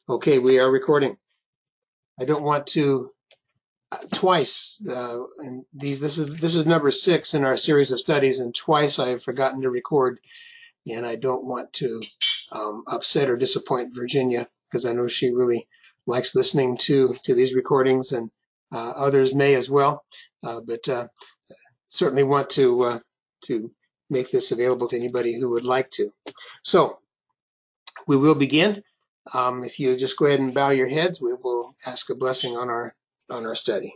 Okay, we are recording. I don't want to twice. And this is number 6 in our series of studies, and twice I have forgotten to record, and I don't want to upset or disappoint Virginia because I know she really likes listening to these recordings, and others may as well. But certainly want to make this available to anybody who would like to. So we will begin. If you just go ahead and bow your heads, we will ask a blessing on our study.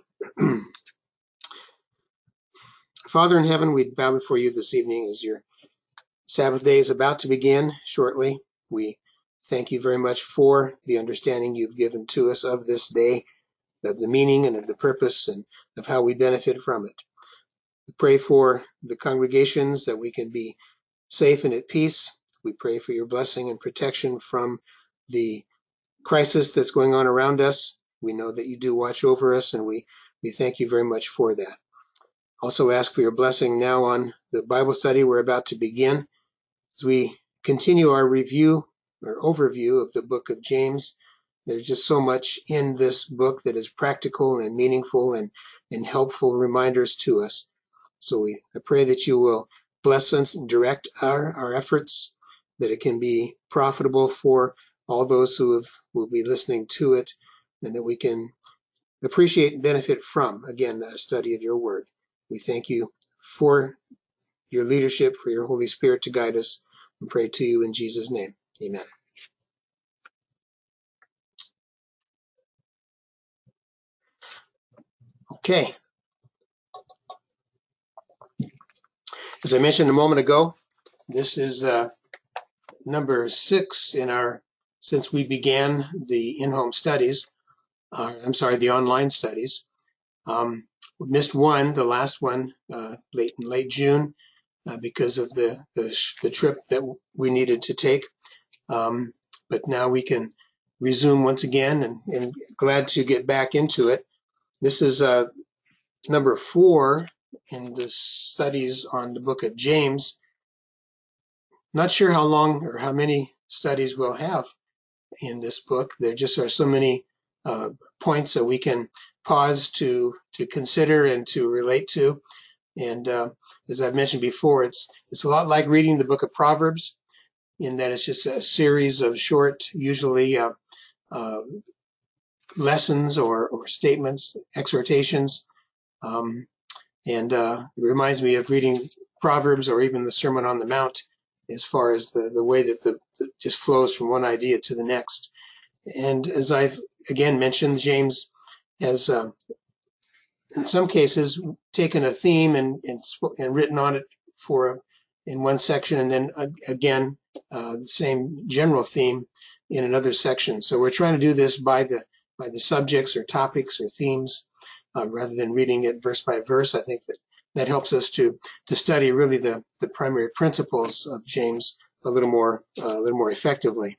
Father in heaven, we bow before you this evening as your Sabbath day is about to begin shortly. We thank you very much for the understanding you've given to us of this day, of the meaning and of the purpose and of how we benefit from it. We pray for the congregations that we can be safe and at peace. We pray for your blessing and protection from the crisis that's going on around us. We know that you do watch over us, and we thank you very much for that. Also ask for your blessing now on the Bible study we're about to begin. As we continue our review or overview of the book of James, there's just so much in this book that is practical and meaningful and helpful reminders to us. So I pray that you will bless us and direct our efforts, that it can be profitable for all those who will be listening to it, and that we can appreciate and benefit from, again, a study of your word. We thank you for your leadership, for your Holy Spirit to guide us, and pray to you in Jesus' name. Amen. Okay. As I mentioned a moment ago, this is number 6 since we began the in-home studies. The online studies. We missed one, the last one, late June, because of the trip that we needed to take. But now we can resume once again, and glad to get back into it. This is number 4 in the studies on the book of James. Not sure how long or how many studies we'll have in this book. There just are so many points that we can pause to consider and to relate to. And as I've mentioned before, it's a lot like reading the book of Proverbs, in that it's just a series of short, usually lessons or statements, exhortations. And it reminds me of reading Proverbs or even the Sermon on the Mount, as far as the way that just flows from one idea to the next. And as I've again mentioned, James has in some cases taken a theme and written on it in one section, and then again the same general theme in another section. So we're trying to do this by the subjects or topics or themes, rather than reading it verse by verse. I think that helps us to study really the primary principles of James a little more effectively.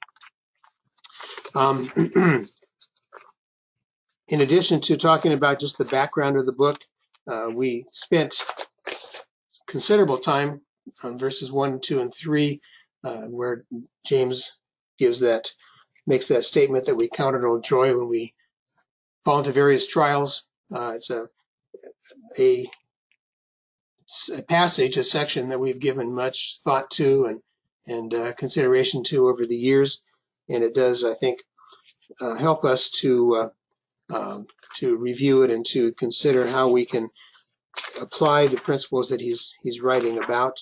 In addition to talking about just the background of the book, we spent considerable time on verses 1, 2, and 3, where James makes that statement that we count it all joy when we fall into various trials. It's a passage, a section that we've given much thought to and consideration to over the years, and it does, I think, help us to review it and to consider how we can apply the principles that he's writing about.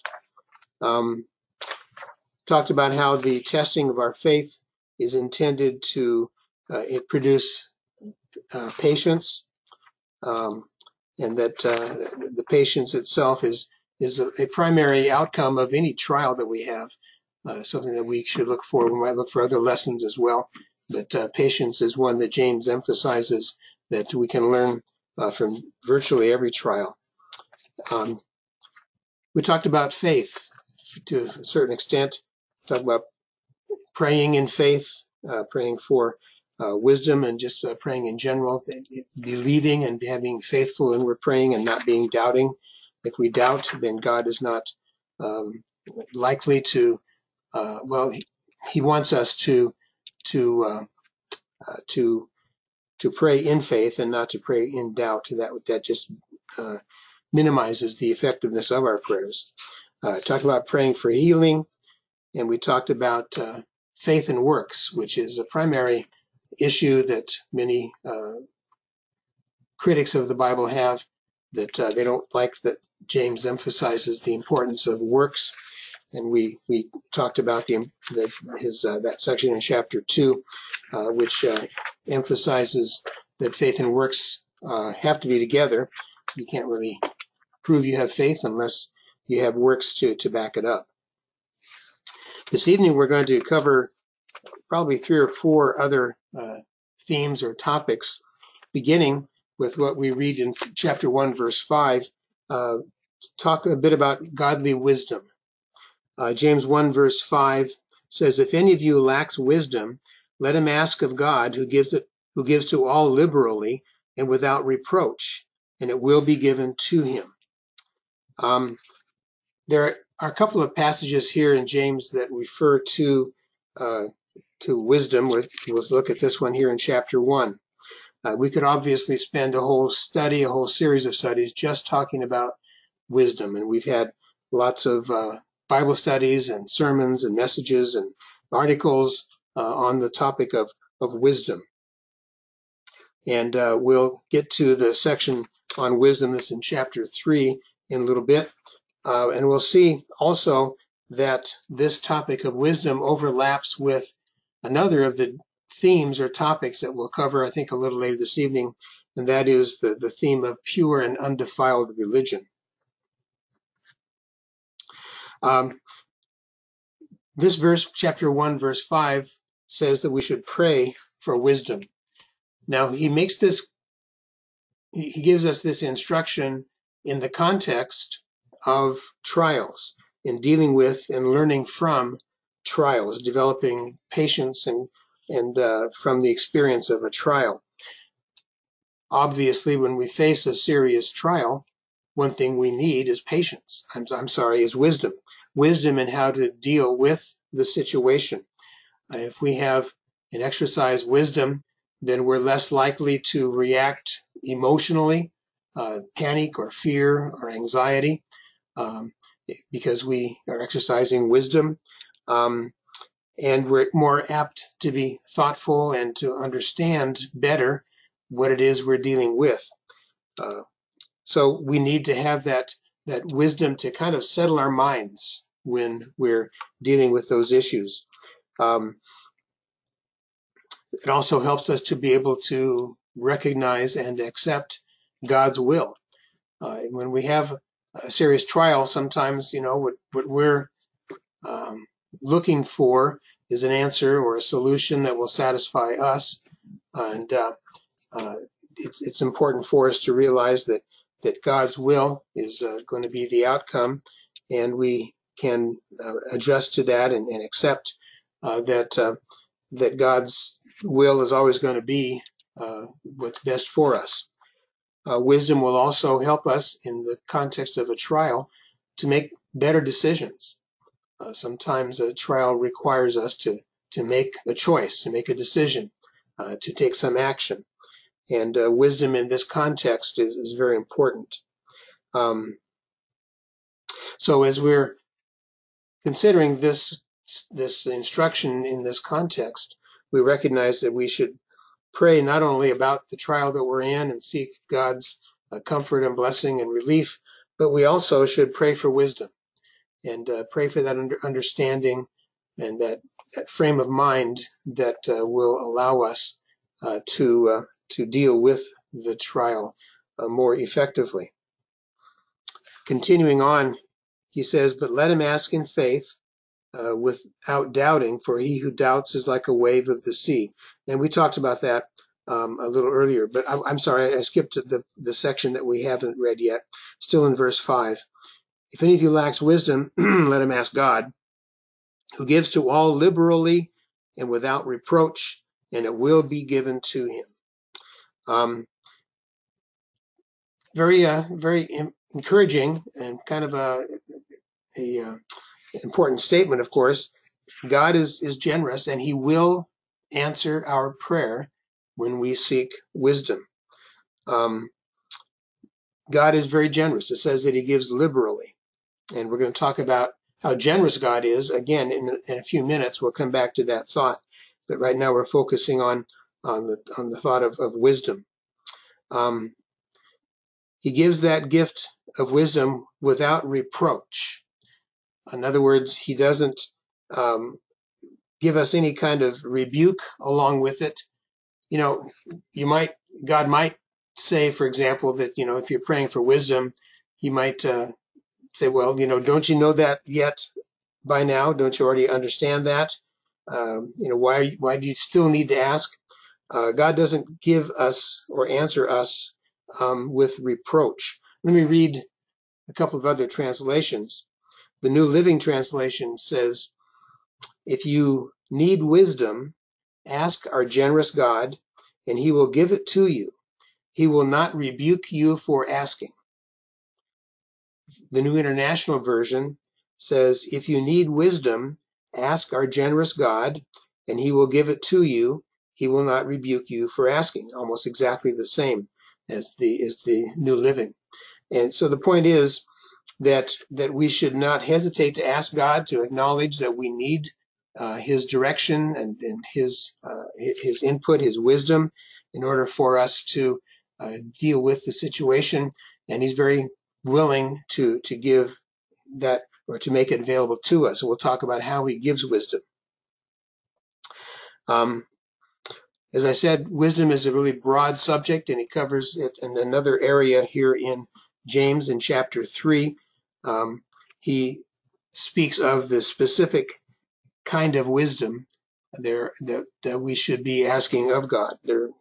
Talked about how the testing of our faith is intended to produce patience, and that the patience itself is a primary outcome of any trial that we have, something that we should look for. We might look for other lessons as well, but patience is one that James emphasizes that we can learn from virtually every trial. We talked about faith to a certain extent, talked about praying in faith, praying for wisdom, and just praying in general, believing and being faithful when we're praying and not being doubting. If we doubt, then God is not likely to, he wants us to to pray in faith and not to pray in doubt. That just minimizes the effectiveness of our prayers. Talked about praying for healing, and we talked about faith and works, which is a primary issue that many critics of the Bible have, that they don't like that James emphasizes the importance of works. And we talked about that section in chapter 2, which emphasizes that faith and works have to be together. You can't really prove you have faith unless you have works to back it up. This evening we're going to cover probably 3 or 4 other themes or topics, beginning with what we read in chapter 1, verse 5. Talk a bit about godly wisdom. James 1, verse 5 says, "If any of you lacks wisdom, let him ask of God, who gives to all liberally and without reproach, and it will be given to him." There are a couple of passages here in James that refer to wisdom. We'll look at this one here in chapter 1. We could obviously spend a whole series of studies just talking about wisdom, and we've had lots of Bible studies and sermons and messages and articles on the topic of wisdom. And we'll get to the section on wisdom that's in chapter 3 in a little bit. And we'll see also that this topic of wisdom overlaps with another of the themes or topics that we'll cover, I think, a little later this evening, and that is the theme of pure and undefiled religion. This verse, chapter 1, verse 5, says that we should pray for wisdom. Now, he gives us this instruction in the context of trials, in dealing with and learning from trials, developing patience and from the experience of a trial. Obviously, when we face a serious trial, one thing we need is patience. Is wisdom. Wisdom in how to deal with the situation. If we have and exercise wisdom, then we're less likely to react emotionally, panic or fear or anxiety, because we are exercising wisdom. And we're more apt to be thoughtful and to understand better what it is we're dealing with. So we need to have that wisdom to kind of settle our minds when we're dealing with those issues. It also helps us to be able to recognize and accept God's will. When we have a serious trial, sometimes, what we're looking for is an answer or a solution that will satisfy us. And it's important for us to realize that God's will is going to be the outcome, and we can adjust to that and accept that God's will is always going to be what's best for us. Wisdom will also help us in the context of a trial to make better decisions. Sometimes a trial requires us to make a choice, to make a decision, to take some action. And wisdom in this context is very important. So as we're considering this instruction in this context, we recognize that we should pray not only about the trial that we're in and seek God's comfort and blessing and relief, but we also should pray for wisdom and pray for that understanding and that frame of mind that will allow us to deal with the trial more effectively. Continuing on, he says, "But let him ask in faith, without doubting, for he who doubts is like a wave of the sea." And we talked about that a little earlier, but I'm sorry, I skipped to the section that we haven't read yet, still in verse 5. "If any of you lacks wisdom, let him ask God, who gives to all liberally and without reproach, and it will be given to him." Very encouraging and kind of a important statement, of course. God is generous, and he will answer our prayer when we seek wisdom. God is very generous. It says that he gives liberally. And we're going to talk about how generous God is. Again, in a few minutes, we'll come back to that thought. But right now we're focusing on the thought of wisdom. He gives that gift of wisdom without reproach. In other words, he doesn't give us any kind of rebuke along with it. God might say, for example, that, if you're praying for wisdom, he might say, well, don't you know that yet by now? Don't you already understand that? Why do you still need to ask? God doesn't give us or answer us with reproach. Let me read a couple of other translations. The New Living Translation says, if you need wisdom, ask our generous God, and he will give it to you. He will not rebuke you for asking. The New International Version says, if you need wisdom, ask our generous God, and he will give it to you. He will not rebuke you for asking. Almost exactly the same as the New Living. And so the point is that we should not hesitate to ask God, to acknowledge that we need his direction and his input, his wisdom, in order for us to deal with the situation. And he's very willing to give that, or to make it available to us. So we'll talk about how he gives wisdom. As I said, wisdom is a really broad subject, and he covers it in another area here in James in chapter 3. He speaks of the specific kind of wisdom there that we should be asking of God.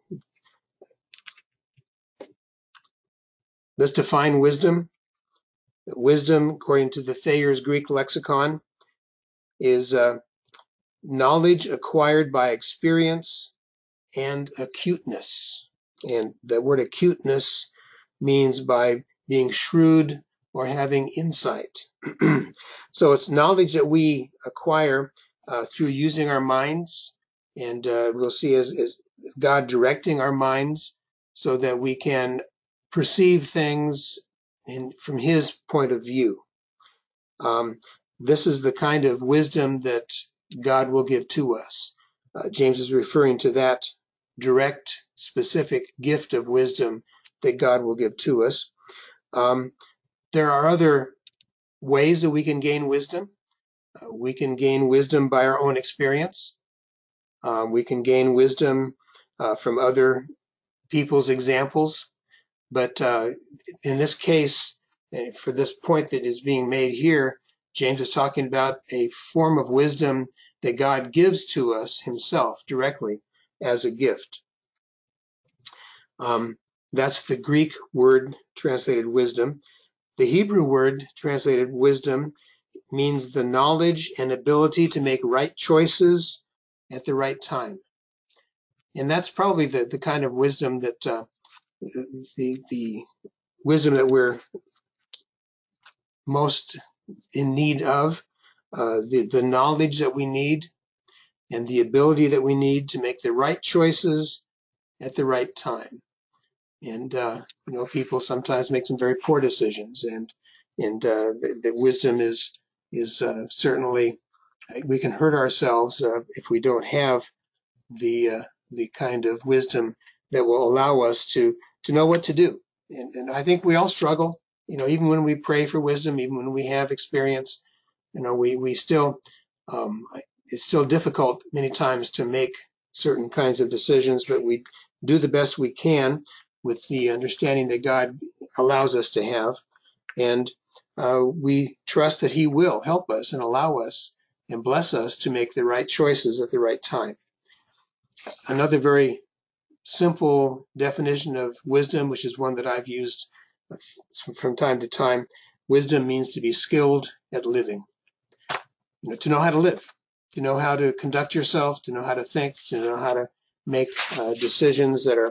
Let's define wisdom. Wisdom, according to the Thayer's Greek lexicon, is knowledge acquired by experience and acuteness. And the word acuteness means by being shrewd or having insight. So it's knowledge that we acquire through using our minds, and we'll see as God directing our minds so that we can perceive things from his point of view. This is the kind of wisdom that God will give to us. James is referring to that direct, specific gift of wisdom that God will give to us. There are other ways that we can gain wisdom. We can gain wisdom by our own experience. We can gain wisdom from other people's examples. But in this case, for this point that is being made here, James is talking about a form of wisdom that God gives to us himself directly as a gift. That's the Greek word translated wisdom. The Hebrew word translated wisdom means the knowledge and ability to make right choices at the right time. And that's probably the kind of wisdom that the wisdom that we're most in need of, the knowledge that we need and the ability that we need to make the right choices at the right time. And people sometimes make some very poor decisions, and the wisdom is certainly, we can hurt ourselves if we don't have the kind of wisdom that will allow us to know what to do. And I think we all struggle, even when we pray for wisdom, even when we have experience, we still, it's still difficult many times to make certain kinds of decisions, but we do the best we can with the understanding that God allows us to have. And we trust that he will help us and allow us and bless us to make the right choices at the right time. Another very simple definition of wisdom, which is one that I've used from time to time, wisdom means to be skilled at living. To know how to live, to know how to conduct yourself, to know how to think, to know how to make decisions that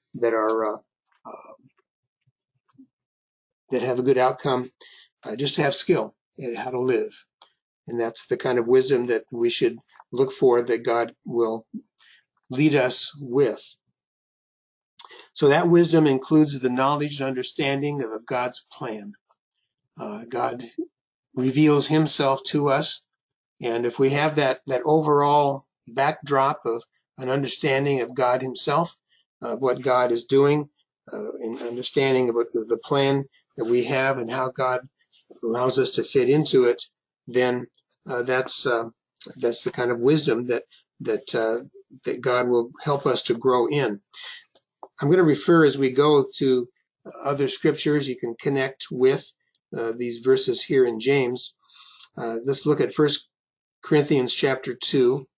have a good outcome, just to have skill at how to live. And that's the kind of wisdom that we should look for, that God will lead us with. So that wisdom includes the knowledge and understanding of God's plan. God reveals himself to us, and if we have that overall backdrop of an understanding of God himself, of what God is doing, an understanding of the plan that we have and how God allows us to fit into it, then that's the kind of wisdom that God will help us to grow in. I'm going to refer as we go to other scriptures you can connect with these verses here in James. Let's look at 1 Corinthians chapter 2.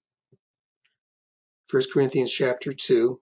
1 Corinthians chapter 2.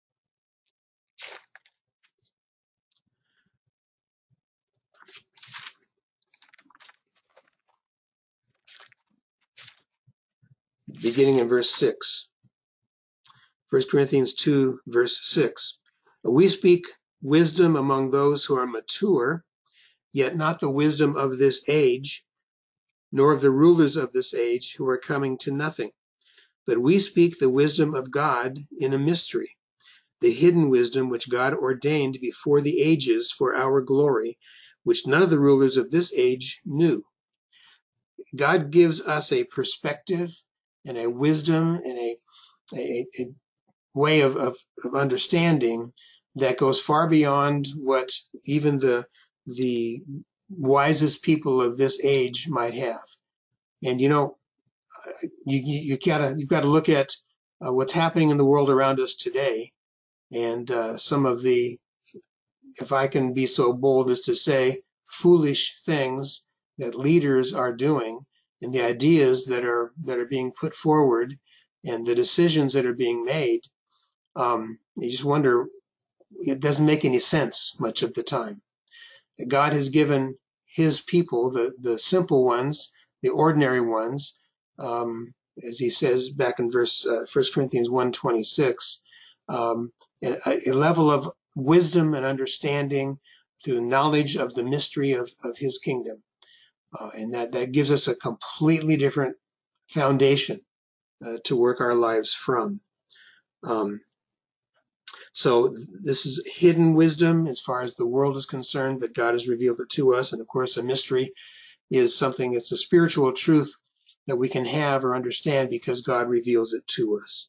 Beginning in verse 6. 1 Corinthians 2, verse 6. We speak wisdom among those who are mature, yet not the wisdom of this age, nor of the rulers of this age who are coming to nothing. But we speak the wisdom of God in a mystery, the hidden wisdom which God ordained before the ages for our glory, which none of the rulers of this age knew. God gives us a perspective and a wisdom and a way of understanding that goes far beyond what even the wisest people of this age might have. And you've got to look at what's happening in the world around us today, and some of the, if I can be so bold as to say, foolish things that leaders are doing, and the ideas that are being put forward, and the decisions that are being made. You just wonder, it doesn't make any sense much of the time. God has given his people, the simple ones, the ordinary ones, as he says back in verse 1 Corinthians 1:26, a level of wisdom and understanding through knowledge of the mystery of his kingdom. And that gives us a completely different foundation to work our lives from. So this is hidden wisdom as far as the world is concerned, but God has revealed it to us. And of course, a mystery is something, it's a spiritual truth that we can have or understand because God reveals it to us.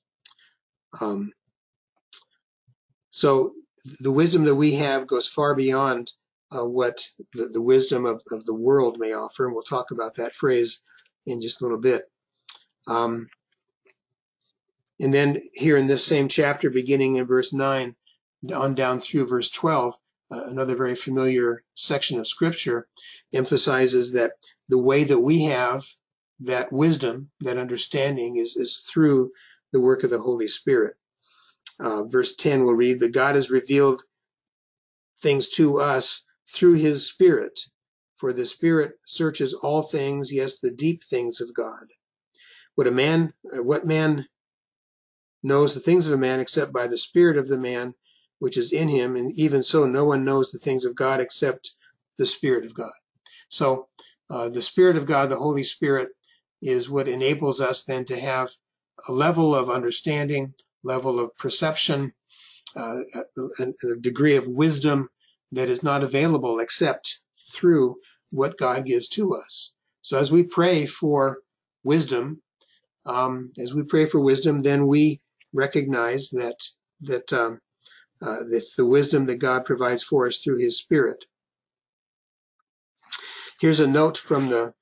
So the wisdom that we have goes far beyond what the wisdom of the world may offer. And we'll talk about that phrase in just a little bit. And then here in this same chapter, beginning in verse 9, on down through verse 12, another very familiar section of Scripture emphasizes that the way that we have that wisdom, that understanding, is through the work of the Holy Spirit. Verse 10 we'll read, but God has revealed things to us through his Spirit. For the Spirit searches all things, yes, the deep things of God. What man knows the things of a man except by the Spirit of the man which is in him, and even so no one knows the things of God except the Spirit of God. So the Spirit of God, the Holy Spirit, is what enables us then to have a level of understanding, level of perception, and a degree of wisdom that is not available except through what God gives to us. So as we pray for wisdom, then we recognize that it's the wisdom that God provides for us through his Spirit. Here's a note from the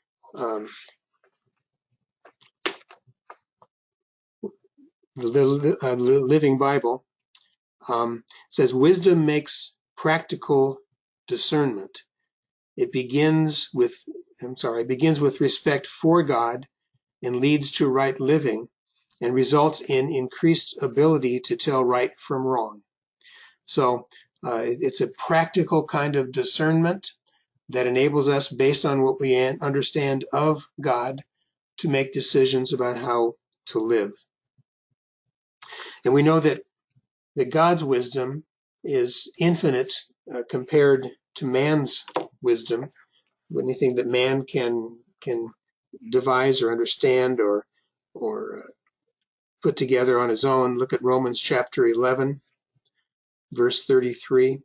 Living Bible. It says, wisdom makes practical discernment. It begins with respect for God and leads to right living and results in increased ability to tell right from wrong. So it's a practical kind of discernment that enables us, based on what we understand of God, to make decisions about how to live. And we know that God's wisdom is infinite compared to man's wisdom. Anything that man can devise or understand or put together on his own. Look at Romans chapter 11, verse 33.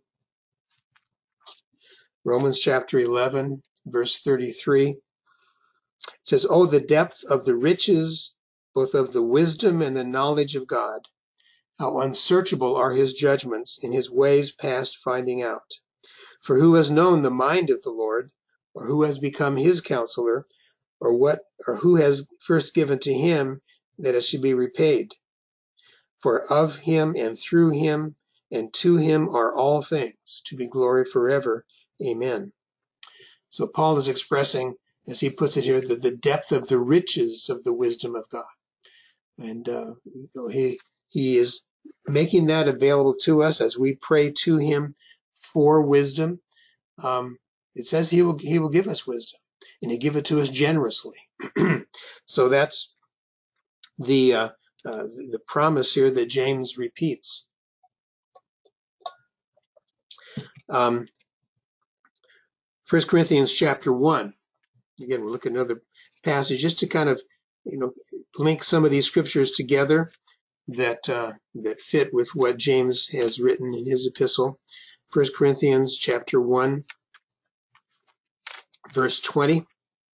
Romans chapter 11, verse 33. It says, "Oh, the depth of the riches, both of the wisdom and the knowledge of God. How unsearchable are his judgments, and his ways past finding out. For who has known the mind of the Lord, or who has become his counselor, or who has first given to him that it should be repaid? For of him and through him and to him are all things, to be glory forever. Amen." So Paul is expressing, as he puts it here, the depth of the riches of the wisdom of God. And he is making that available to us as we pray to him for wisdom. It says he will give us wisdom, and he give it to us generously. So that's the promise here that James repeats. 1 Corinthians chapter 1. Again, we'll look at another passage just to kind of link some of these scriptures together that fit with what James has written in his epistle. 1 Corinthians chapter 1, verse 20.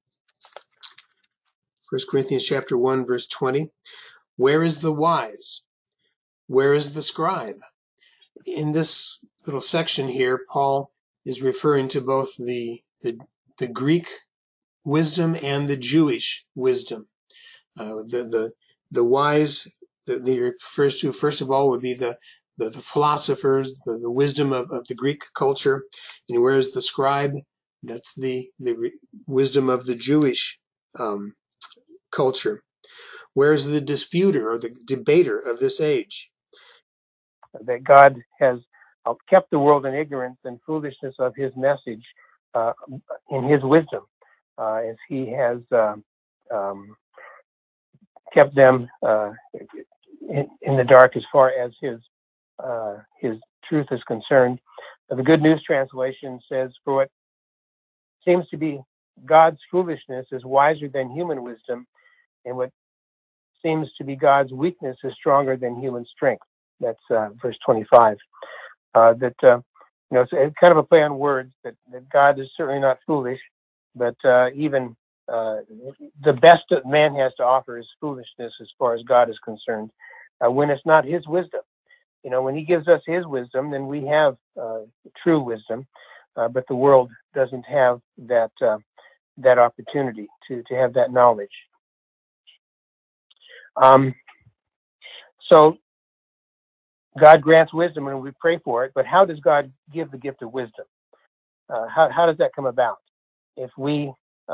1 Corinthians chapter 1, verse 20. "Where is the wise? Where is the scribe?" In this little section here, Paul is referring to both the Greek wisdom and the Jewish wisdom. The wise that he refers to, first of all, would be the philosophers, the wisdom of the Greek culture. And whereas the scribe, that's the wisdom of the Jewish culture. Where's the disputer or the debater of this age? That God has kept the world in ignorance and foolishness of his message in his wisdom, as he has kept them in the dark as far as his truth is concerned. The Good News Translation says, "For what seems to be God's foolishness is wiser than human wisdom, and what seems to be God's weakness is stronger than human strength." That's verse 25. It's kind of a play on words that God is certainly not foolish, but even the best that man has to offer is foolishness as far as God is concerned, when it's not his wisdom. When he gives us his wisdom, then we have true wisdom, but the world doesn't have that opportunity to have that knowledge. So God grants wisdom and we pray for it, but how does God give the gift of wisdom? How does that come about? If we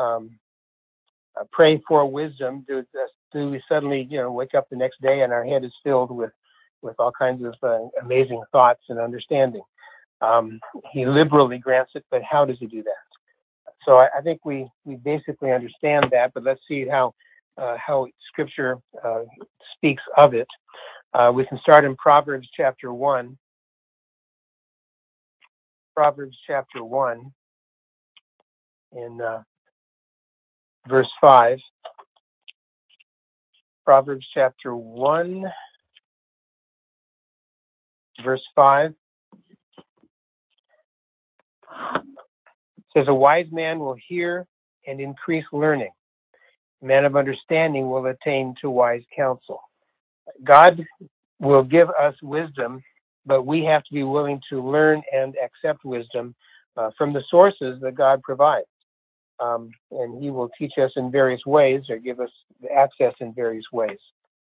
pray for wisdom, do we suddenly wake up the next day and our head is filled with all kinds of amazing thoughts and understanding? He liberally grants it, but how does he do that? So I think we basically understand that, but let's see how Scripture speaks of it. We can start in Proverbs chapter 1. Proverbs chapter 1 in verse 5. Proverbs chapter 1, verse 5. Says, "A wise man will hear and increase learning. A man of understanding will attain to wise counsel." God will give us wisdom, but we have to be willing to learn and accept wisdom from the sources that God provides. And he will teach us in various ways or give us access in various ways.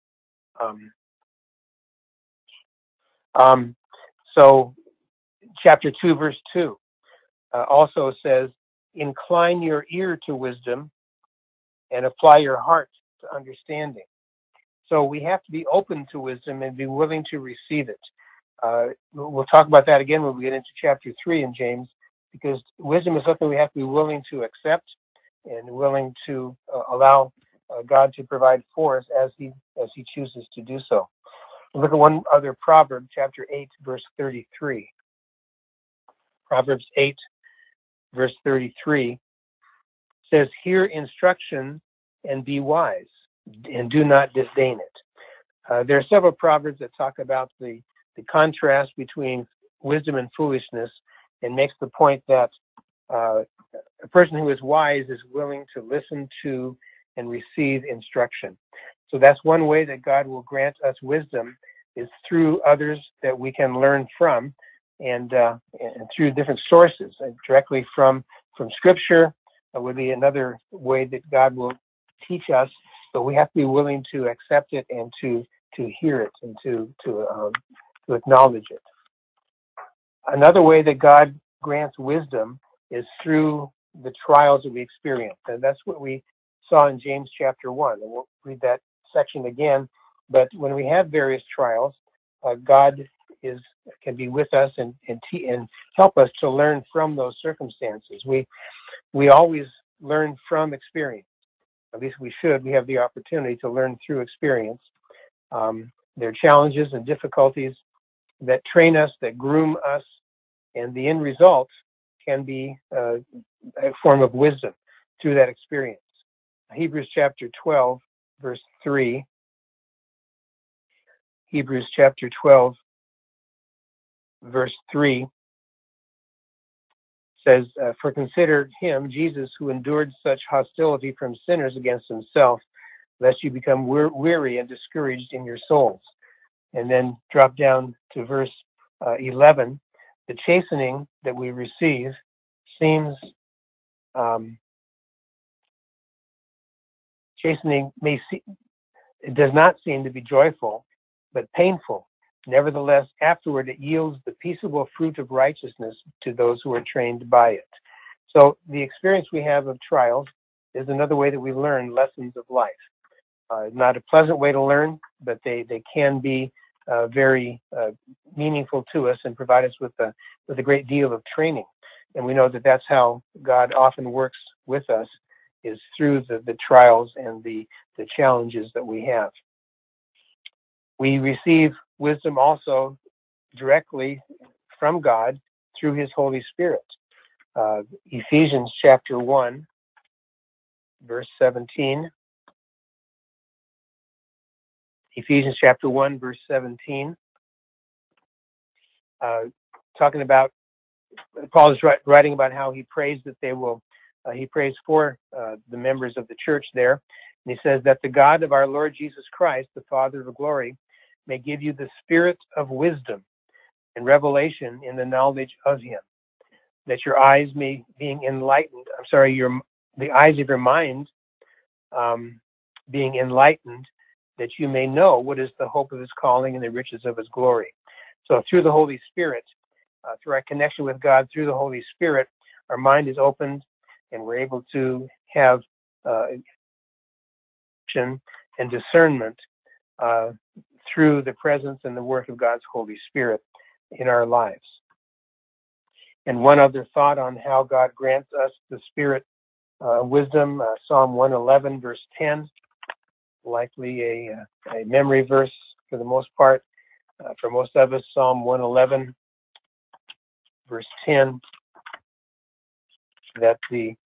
So chapter 2, verse 2 also says, "Incline your ear to wisdom and apply your heart to understanding." So we have to be open to wisdom and be willing to receive it. We'll talk about that again when we get into chapter 3 in James, because wisdom is something we have to be willing to accept and willing to allow God to provide for us as he chooses to do so. We'll look at one other proverb, chapter 8, verse 33. Proverbs 8, verse 33 says, "Hear instruction and be wise, and do not disdain it." There are several proverbs that talk about the contrast between wisdom and foolishness, and makes the point that a person who is wise is willing to listen to and receive instruction. So that's one way that God will grant us wisdom, is through others that we can learn from, and through different sources, directly from Scripture would be another way that God will teach us. But we have to be willing to accept it and to hear it and to acknowledge it. Another way that God grants wisdom is through the trials that we experience, and that's what we saw in James chapter 1. And we'll read that section again. But when we have various trials, God can be with us and help us to learn from those circumstances. We always learn from experience. At least we should. We have the opportunity to learn through experience. There are challenges and difficulties that train us, that groom us, and the end result can be a form of wisdom through that experience. Hebrews chapter 12, verse 3. Hebrews chapter 12, verse 3 says, "For consider him, Jesus, who endured such hostility from sinners against himself, lest you become weary and discouraged in your souls." And then drop down to verse 11. The chastening that we receive seems, chastening it does not seem to be joyful, but painful. Nevertheless, afterward it yields the peaceable fruit of righteousness to those who are trained by it. So the experience we have of trials is another way that we learn lessons of life. Not a pleasant way to learn, but they can be very meaningful to us and provide us with a great deal of training. And we know that that's how God often works with us, is through the trials and the challenges that we have. We receive wisdom also directly from God through his Holy Spirit. Ephesians chapter 1, verse 17. Ephesians chapter 1, verse 17. Talking about, Paul is writing about how he prays that they will, he prays for the members of the church there. And he says that the God of our Lord Jesus Christ, the Father of glory, may give you the spirit of wisdom and revelation in the knowledge of him, that your eyes may being enlightened, the eyes of your mind being enlightened, that you may know what is the hope of his calling and the riches of his glory. So through the Holy Spirit, through our connection with God, through the Holy Spirit, our mind is opened and we're able to have and discernment through the presence and the work of God's Holy Spirit in our lives. And one other thought on how God grants us the spirit wisdom, Psalm 111, verse 10, likely a memory verse for the most part. For most of us, Psalm 111, verse 10, that the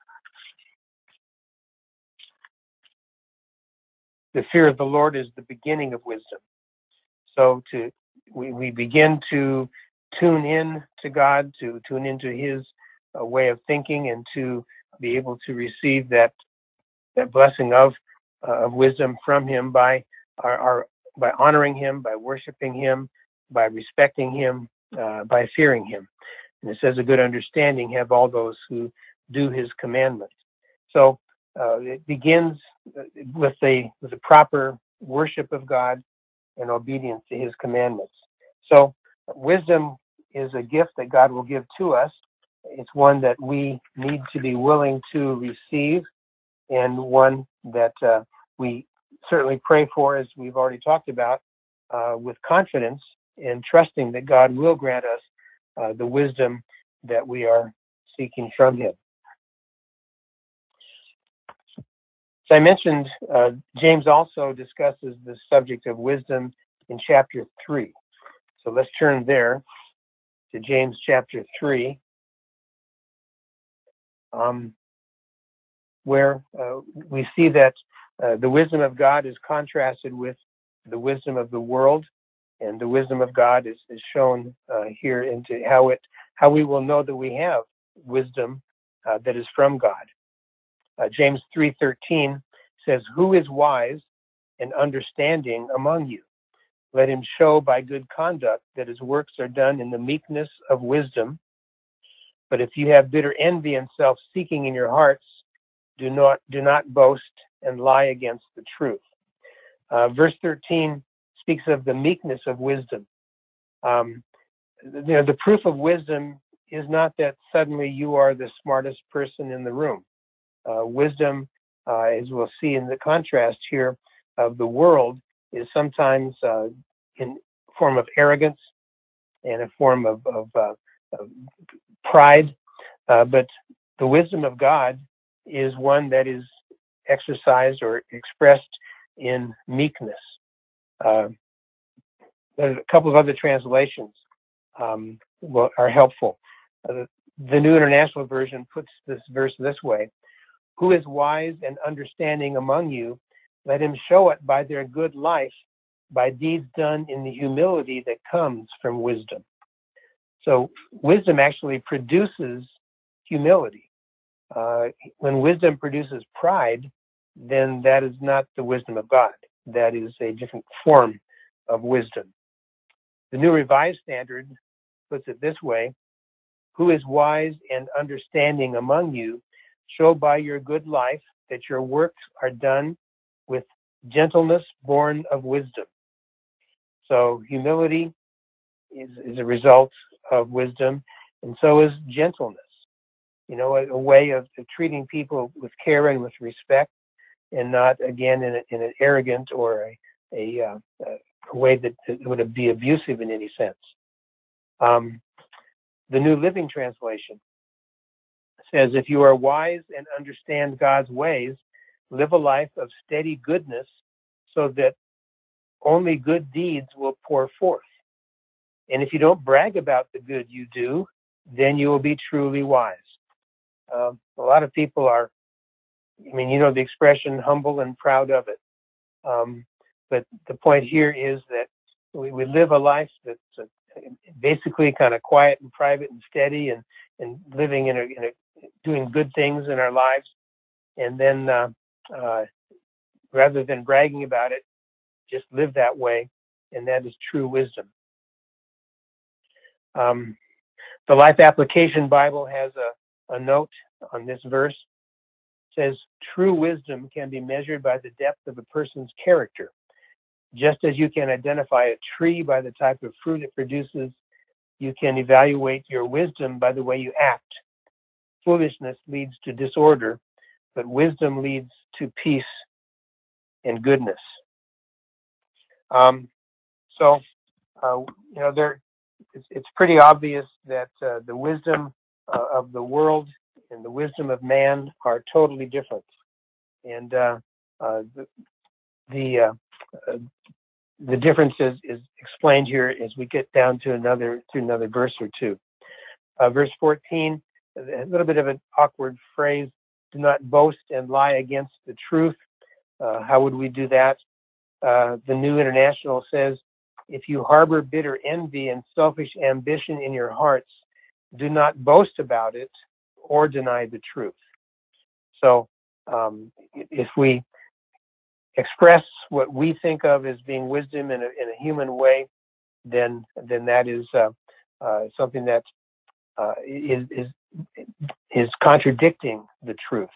fear of the Lord is the beginning of wisdom. So we begin to tune in to God, to tune into his way of thinking, and to be able to receive that blessing of wisdom from him by by honoring him, by worshiping him, by respecting him, by fearing him. And it says, a good understanding have all those who do his commandments. So it begins with the proper worship of God and obedience to his commandments. So wisdom is a gift that God will give to us. It's one that we need to be willing to receive, and one that we certainly pray for, as we've already talked about, with confidence and trusting that God will grant us the wisdom that we are seeking from him. So I mentioned James also discusses the subject of wisdom in chapter 3. So let's turn there to James chapter 3, where we see that the wisdom of God is contrasted with the wisdom of the world, and the wisdom of God is shown here into how we will know that we have wisdom that is from God. James 3:13 says, "Who is wise and understanding among you? Let him show by good conduct that his works are done in the meekness of wisdom. But if you have bitter envy and self-seeking in your hearts, do not boast and lie against the truth." Verse 13 speaks of the meekness of wisdom. The proof of wisdom is not that suddenly you are the smartest person in the room. Wisdom, as we'll see in the contrast here of the world, is sometimes in form of arrogance and a form of pride, but the wisdom of God is one that is exercised or expressed in meekness. There's a couple of other translations are helpful. The New International Version puts this verse this way: "Who is wise and understanding among you? Let him show it by their good life, by deeds done in the humility that comes from wisdom." So wisdom actually produces humility. When wisdom produces pride, then that is not the wisdom of God. That is a different form of wisdom. The New Revised Standard puts it this way: "Who is wise and understanding among you? Show by your good life that your works are done with gentleness born of wisdom." So humility is a result of wisdom, and so is gentleness. A way of treating people with care and with respect, and not, again, in an arrogant or a way that would be abusive in any sense. The New Living Translation says, "If you are wise and understand God's ways, live a life of steady goodness so that only good deeds will pour forth. And if you don't brag about the good you do, then you will be truly wise." A lot of people are, the expression humble and proud of it. But the point here is that we live a life that's basically kind of quiet and private and steady, and living doing good things in our lives. And then rather than bragging about it, just live that way. And that is true wisdom. The Life Application Bible has a note on this verse. It says, "True wisdom can be measured by the depth of a person's character. Just as you can identify a tree by the type of fruit it produces, you can evaluate your wisdom by the way you act. Foolishness leads to disorder, but wisdom leads to peace and goodness." It's pretty obvious that the wisdom of the world and the wisdom of man are totally different. And the difference is explained here as we get down to another verse or two. Verse 14, a little bit of an awkward phrase: "Do not boast and lie against the truth." How would we do that? The New International says, "If you harbor bitter envy and selfish ambition in your hearts, do not boast about it or deny the truth." So if we express what we think of as being wisdom in a human way, then that is something that is contradicting the truth.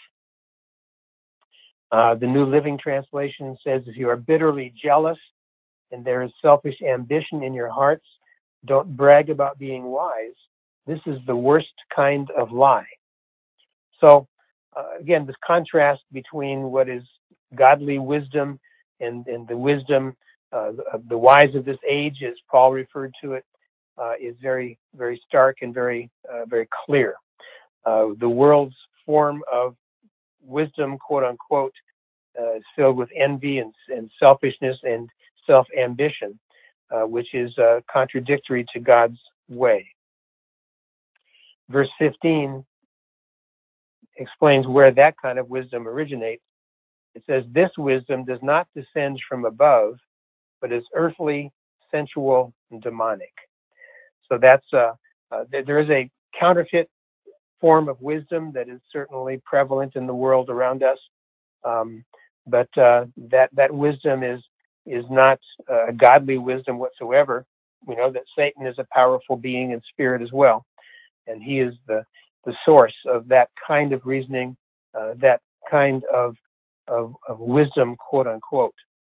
The New Living Translation says, "If you are bitterly jealous and there is selfish ambition in your hearts, don't brag about being wise. This is the worst kind of lie." So again, this contrast between what is godly wisdom and the wisdom of the wise of this age, as Paul referred to it, is very, very stark and very, very clear. The world's form of wisdom, quote unquote, is filled with envy and selfishness and self-ambition, which is contradictory to God's way. Verse 15 explains where that kind of wisdom originates. It says, "This wisdom does not descend from above, but is earthly, sensual, and demonic. So that's there is a counterfeit form of wisdom that is certainly prevalent in the world around us, but that wisdom is not a godly wisdom whatsoever. We know that Satan is a powerful being in spirit as well, and he is the source of that kind of reasoning, that kind of wisdom, quote unquote.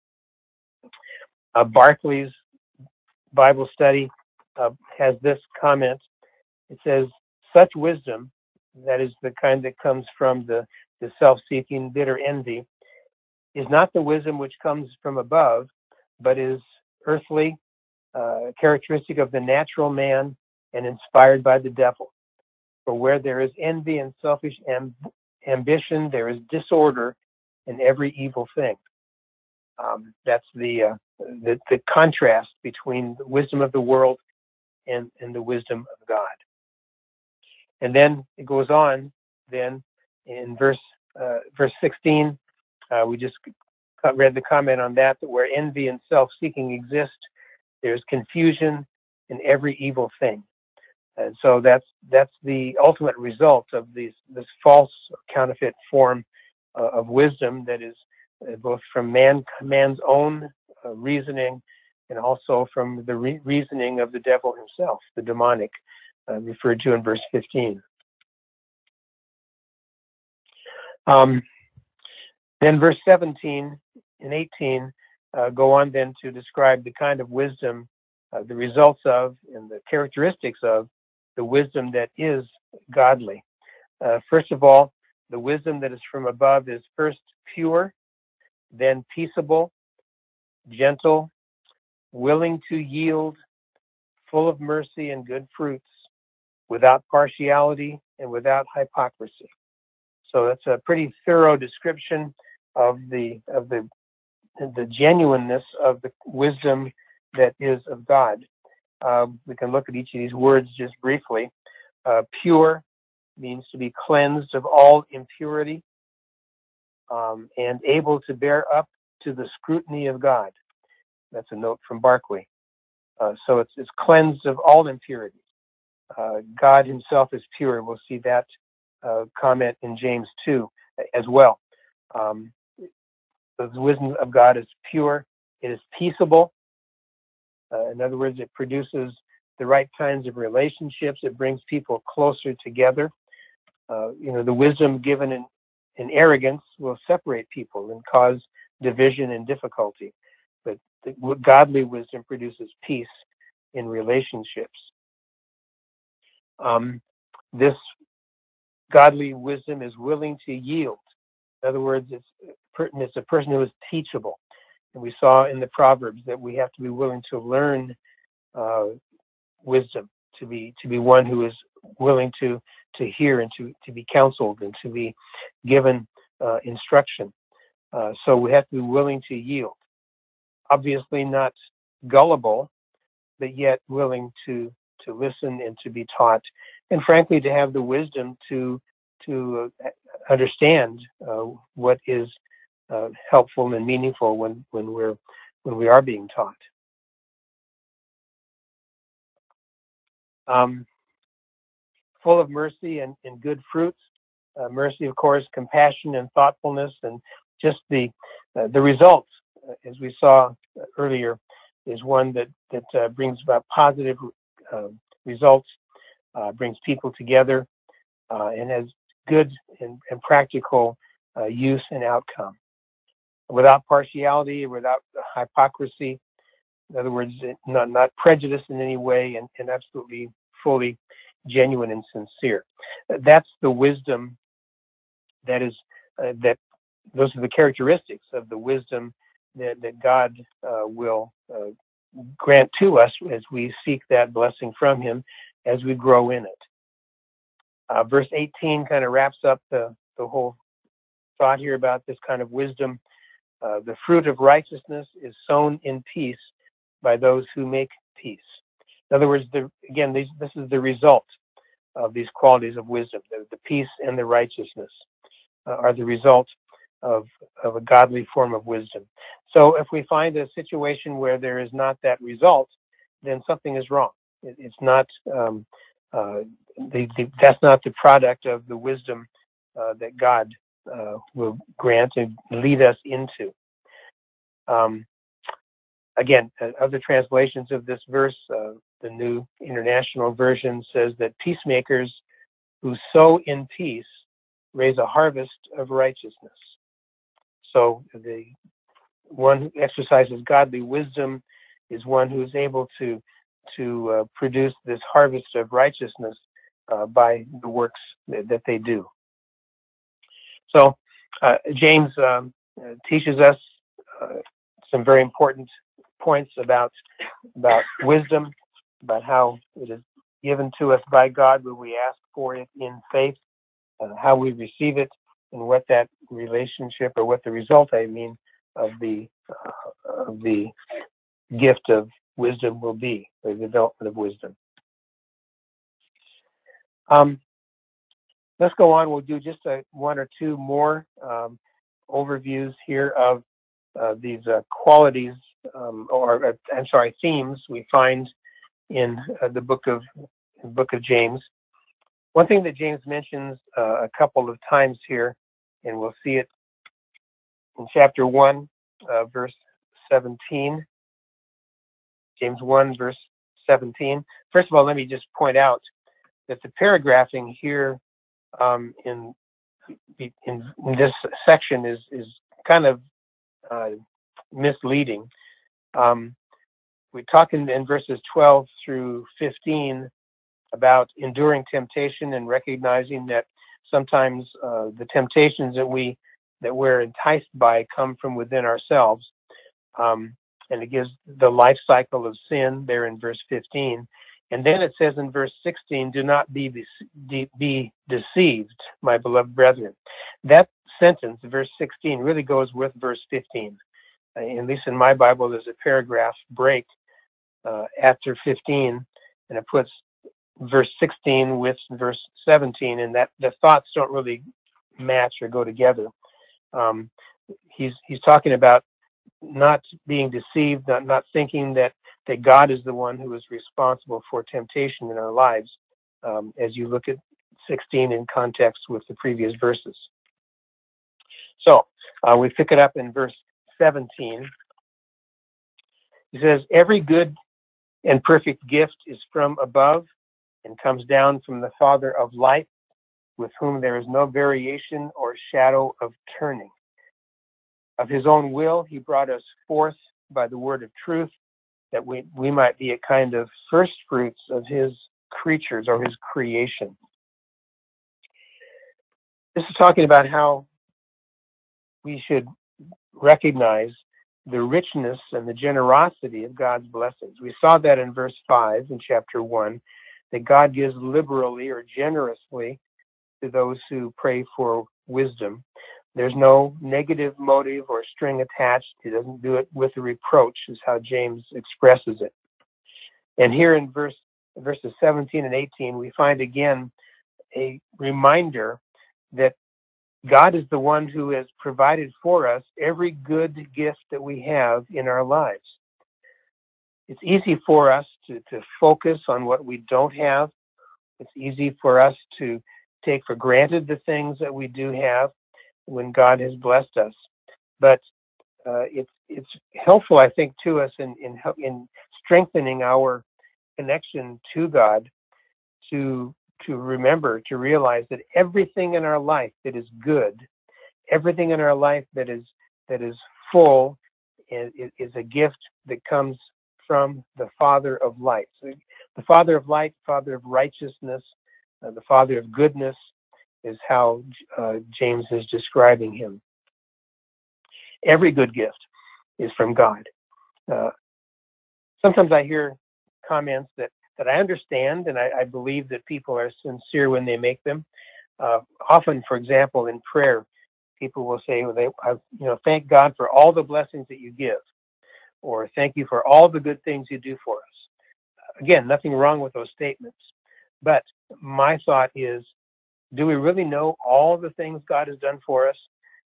Barclay's Bible study has this comment. It says, such wisdom, that is the kind that comes from the self-seeking, bitter envy, is not the wisdom which comes from above, but is earthly, characteristic of the natural man, and inspired by the devil. For where there is envy and selfish ambition, there is disorder in every evil thing. That's the contrast between the wisdom of the world and the wisdom of God. And then it goes on. Then in verse 16, we just read the comment on that where envy and self-seeking exist, there's confusion in every evil thing. And so that's the ultimate result of this false counterfeit form of wisdom that is both from man's own reasoning and also from the reasoning of the devil himself, the demonic, referred to in verse 15. Then verse 17 and 18 go on then to describe the kind of wisdom, the results of, and the characteristics of the wisdom that is godly. First of all, the wisdom that is from above is first pure, then peaceable, gentle, willing to yield, full of mercy and good fruits, without partiality and without hypocrisy. So that's a pretty thorough description of the genuineness of the wisdom that is of God. We can look at each of these words just briefly. Pure means to be cleansed of all impurity, and able to bear up to the scrutiny of God. That's a note from Barclay. So it's cleansed of all impurity. God himself is pure. We'll see that comment in James 2 as well. The wisdom of God is pure. It is peaceable. In other words, it produces the right kinds of relationships. It brings people closer together. The wisdom given in arrogance will separate people and cause division and difficulty. But the godly wisdom produces peace in relationships. This godly wisdom is willing to yield. In other words, it's a person who is teachable. And we saw in the Proverbs that we have to be willing to learn wisdom, to be one who is willing to hear and to be counseled and to be given instruction. So we have to be willing to yield. Obviously not gullible, but yet willing to listen and to be taught, and frankly to have the wisdom to understand what is helpful and meaningful when we are being taught. Full of mercy and good fruits. Mercy, of course, compassion and thoughtfulness, and just the results, as we saw earlier, is one that brings about positive results, brings people together, and has good and practical use and outcome. Without partiality, without hypocrisy, in other words, not prejudice in any way, and absolutely fully genuine and sincere. That's the wisdom that is those are the characteristics of the wisdom that God will grant to us as we seek that blessing from him as we grow in it. Verse 18 kind of wraps up the whole thought here about this kind of wisdom. The fruit of righteousness is sown in peace by those who make peace. In other words, this is the result of these qualities of wisdom. The peace and the righteousness are the result of a godly form of wisdom. So if we find a situation where there is not that result, then something is wrong. It's not that's not the product of the wisdom that God will grant and lead us into. Again, other translations of this verse, the New International Version says that peacemakers who sow in peace raise a harvest of righteousness. So the one who exercises godly wisdom is one who is able to produce this harvest of righteousness by the works that they do. So James teaches us some very important points about wisdom, about how it is given to us by God when we ask for it in faith, how we receive it, and what that relationship, or what the result, I mean, of the gift of wisdom will be, the development of wisdom. Let's go on. We'll do just one or two more overviews here of these qualities, themes we find in the book of James. One thing that James mentions a couple of times here, and we'll see it in chapter 1, verse 17. James 1, verse 17. First of all, let me just point out that the paragraphing here in this section is kind of misleading. We talk in verses 12 through 15 about enduring temptation and recognizing that sometimes the temptations that we're enticed by come from within ourselves. And it gives the life cycle of sin there in verse 15. And then it says in verse 16, do not be deceived, my beloved brethren. That sentence, verse 16, really goes with verse 15. At least in my Bible, there's a paragraph break after 15, and it puts verse 16 with verse 17, and that the thoughts don't really match or go together. He's talking about not being deceived, not thinking that God is the one who is responsible for temptation in our lives, as you look at 16 in context with the previous verses. So we pick it up in verse 17. He says, every good and perfect gift is from above and comes down from the Father of light, with whom there is no variation or shadow of turning. Of his own will, he brought us forth by the word of truth, that we might be a kind of first fruits of his creatures, or his creation. This is talking about how we should recognize the richness and the generosity of God's blessings. We saw that in verse 5 in chapter 1, that God gives liberally or generously to those who pray for wisdom. There's no negative motive or string attached. He doesn't do it with a reproach, is how James expresses it. And here in verses 17 and 18, we find again a reminder that God is the one who has provided for us every good gift that we have in our lives. It's easy for us to focus on what we don't have. It's easy for us to take for granted the things that we do have when God has blessed us. But it's helpful, I think, to us in strengthening our connection to God, to remember, to realize that everything in our life that is good, everything in our life that is full, is a gift that comes from the Father of light. So the Father of light, Father of righteousness, the Father of goodness is how James is describing him. Every good gift is from God. Sometimes I hear comments that I understand, and I believe that people are sincere when they make them. Often, for example, in prayer, people will say, thank God for all the blessings that you give, or thank you for all the good things you do for us. Again, nothing wrong with those statements. But my thought is, do we really know all the things God has done for us?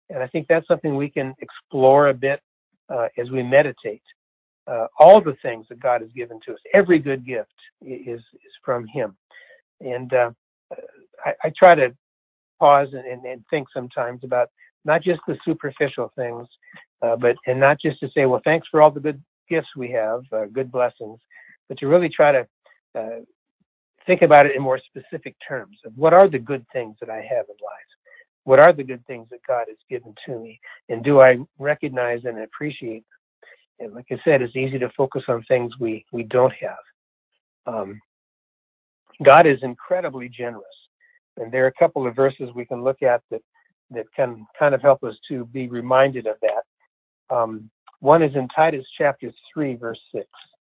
And I think that's something we can explore a bit as we meditate. All the things that God has given to us, every good gift is from Him. And I try to pause and think sometimes about not just the superficial things, but not just to say, well, thanks for all the good gifts we have, good blessings, but to really try to think about it in more specific terms of what are the good things that I have in life? What are the good things that God has given to me? And do I recognize and appreciate them? And like I said, it's easy to focus on things we don't have. God is incredibly generous. And there are a couple of verses we can look at that can kind of help us to be reminded of that. One is in Titus chapter 3, verse 6.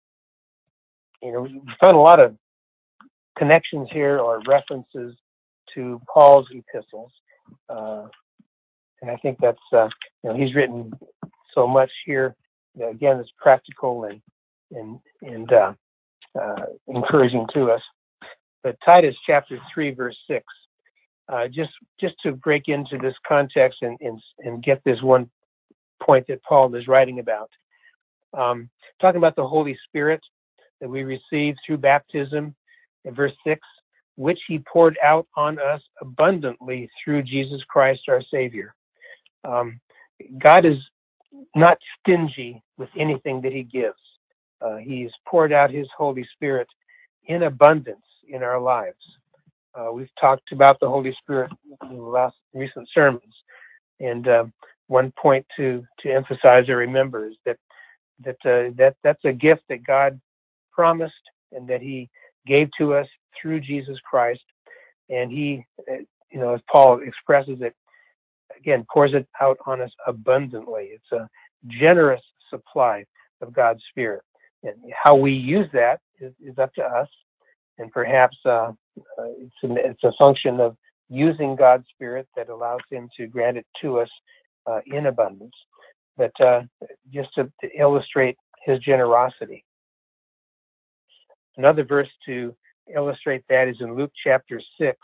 We found a lot of connections here or references to Paul's epistles. And I think that's, he's written so much here. Again, it's practical and encouraging to us. But Titus chapter 3, verse 6, just to break into this context and get this one point that Paul is writing about. Talking about the Holy Spirit that we receive through baptism in verse 6, which He poured out on us abundantly through Jesus Christ our Savior. God is not stingy with anything that He gives. He's poured out His Holy Spirit in abundance in our lives. We've talked about the Holy Spirit in the last recent sermons, and one point to emphasize or remember is that's a gift that God promised and that He gave to us through Jesus Christ, and He, as Paul expresses it, again, pours it out on us abundantly. It's a generous supply of God's Spirit, and how we use that is up to us. And perhaps it's a function of using God's Spirit that allows Him to grant it to us in abundance. But just to illustrate His generosity. Another verse to illustrate that is in Luke chapter 6.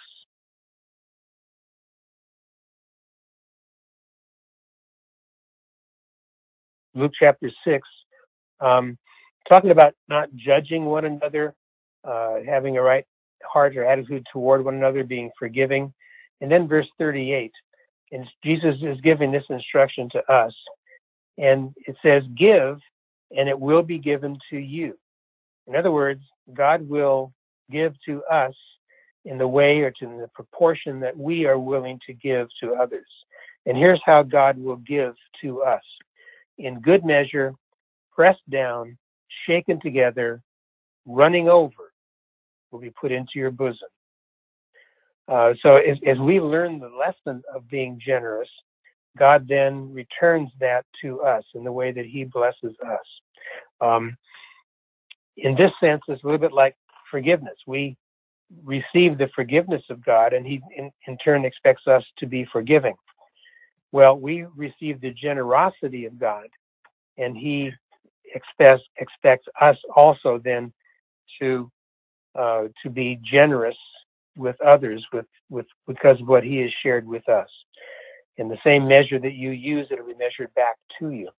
Luke chapter 6, talking about not judging one another, having a right heart or attitude toward one another, being forgiving. And then verse 38, and Jesus is giving this instruction to us. And it says, give, and it will be given to you. In other words, God will give to us in the way or to the proportion that we are willing to give to others. And here's how God will give to us. In good measure, pressed down, shaken together, running over, will be put into your bosom. So as we learn the lesson of being generous, God then returns that to us in the way that He blesses us. In this sense, it's a little bit like forgiveness. We receive the forgiveness of God, and He in turn expects us to be forgiving. Well, we receive the generosity of God, and He expects us also then to be generous with others with because of what He has shared with us. In the same measure that you use, it will be measured back to you.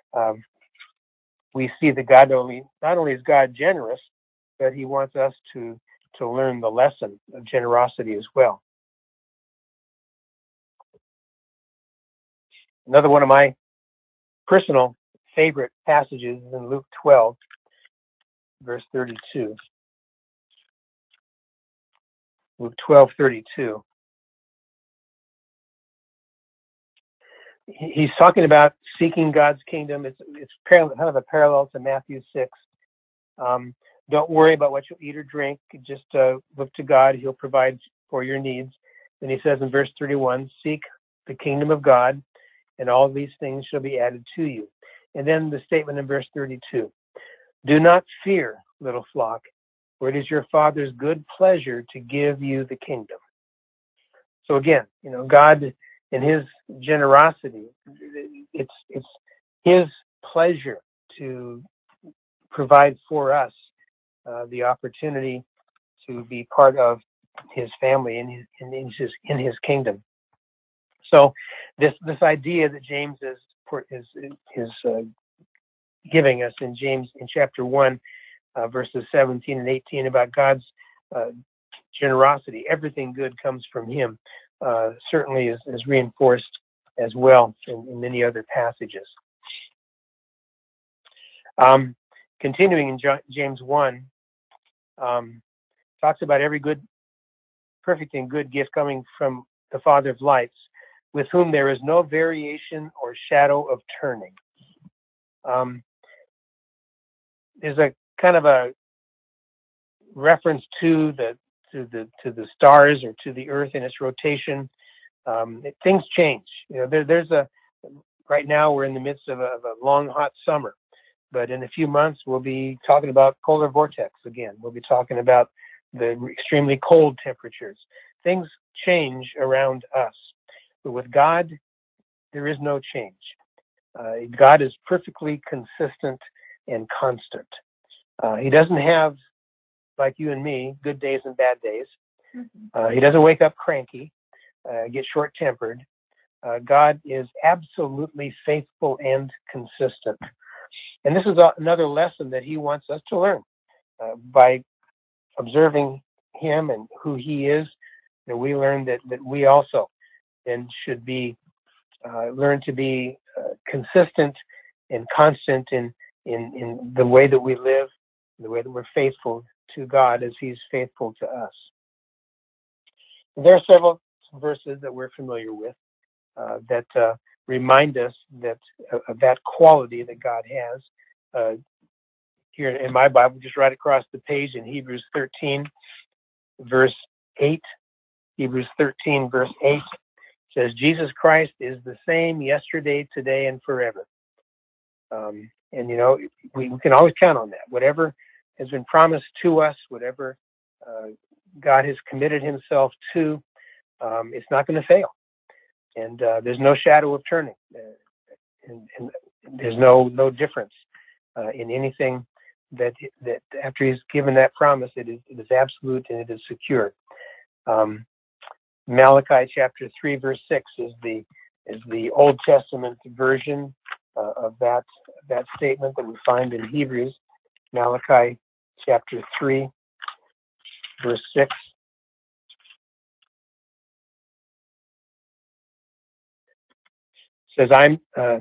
We see that God not only is God generous, but He wants us to learn the lesson of generosity as well. Another one of my personal favorite passages is in Luke 12, verse 32. Luke 12:32. He's talking about seeking God's kingdom. It's kind of a parallel to Matthew 6. Don't worry about what you'll eat or drink. Just look to God. He'll provide for your needs. And He says in verse 31, seek the kingdom of God, and all these things shall be added to you. And then the statement in verse 32, do not fear, little flock, for it is your Father's good pleasure to give you the kingdom. So again, God in His generosity, it's His pleasure to provide for us the opportunity to be part of His family in His kingdom. So this idea that James is giving us in chapter 1, verses 17 and 18 about God's generosity, everything good comes from Him, certainly is reinforced as well in many other passages. Continuing in James 1, talks about every good, perfect and good gift coming from the Father of lights, with whom there is no variation or shadow of turning. There's a kind of a reference to the stars or to the earth in its rotation. Things change. Right now we're in the midst of a long, hot summer, but in a few months we'll be talking about polar vortex again. We'll be talking about the extremely cold temperatures. Things change around us, but with God, there is no change. God is perfectly consistent and constant. He doesn't have, like you and me, good days and bad days. He doesn't wake up cranky, get short-tempered. God is absolutely faithful and consistent. And this is another lesson that He wants us to learn by observing Him and who He is. That we learn that we also then should be learn to be consistent and constant in the way that we live, the way that we're faithful to God as He's faithful to us. There are several verses that we're familiar with that remind us that of that quality that God has. Here in my Bible, just right across the page in Hebrews 13, verse 8. Hebrews 13, verse 8 says, Jesus Christ is the same yesterday, today, and forever. And, we can always count on that. Whatever has been promised to us, whatever God has committed Himself to, it's not going to fail. And there's no shadow of turning. And there's no difference in anything that after He's given that promise, it is absolute and it is secure. Malachi chapter 3, verse 6 is the Old Testament version of that statement that we find in Hebrews. Malachi chapter 3, verse 6 says, I'm